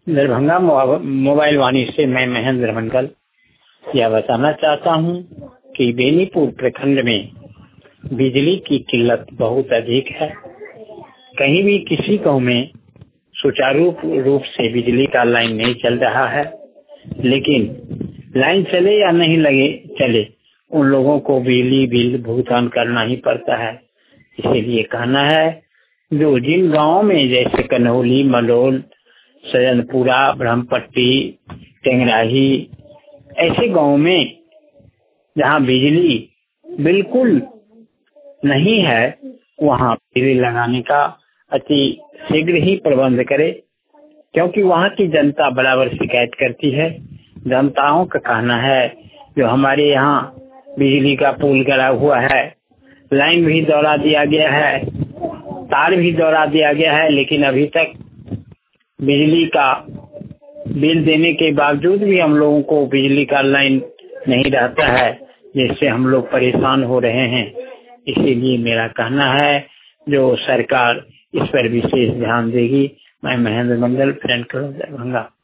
Darbhanga mobile वाणी से मैं महेंद्र मंडल यह बताना चाहता हूँ कि बेनीपुर प्रखंड में बिजली की किल्लत बहुत अधिक है। कहीं भी किसी गांव में सुचारू रूप से बिजली का लाइन नहीं चल रहा है, लेकिन लाइन चले या नहीं लगे चले, उन लोगों को बिजली बिल भुगतान करना ही पड़ता है। इसीलिए कहना है, जो जिन गाँव में जैसे कन्हौली, मलोल, सजनपुरा, ब्रह्मपट्टी, टेंगराही, ऐसे गाँव में जहाँ बिजली बिल्कुल नहीं है, वहाँ बिजली लगाने का अति शीघ्र ही प्रबंध करे, क्योंकि वहाँ की जनता बराबर शिकायत करती है। जनताओं का कहना है, जो हमारे यहाँ बिजली का पुल गड़ा हुआ है, लाइन भी दौड़ा दिया गया है, तार भी दौड़ा दिया गया है, लेकिन अभी तक बिजली का बिल देने के बावजूद भी हम लोगों को बिजली का लाइन नहीं रहता है, जिससे हम लोग परेशान हो रहे हैं। इसीलिए मेरा कहना है, जो सरकार इस पर विशेष ध्यान देगी। मैं महेंद्र मंडल, फ्रेंड क्लब दरभंगा।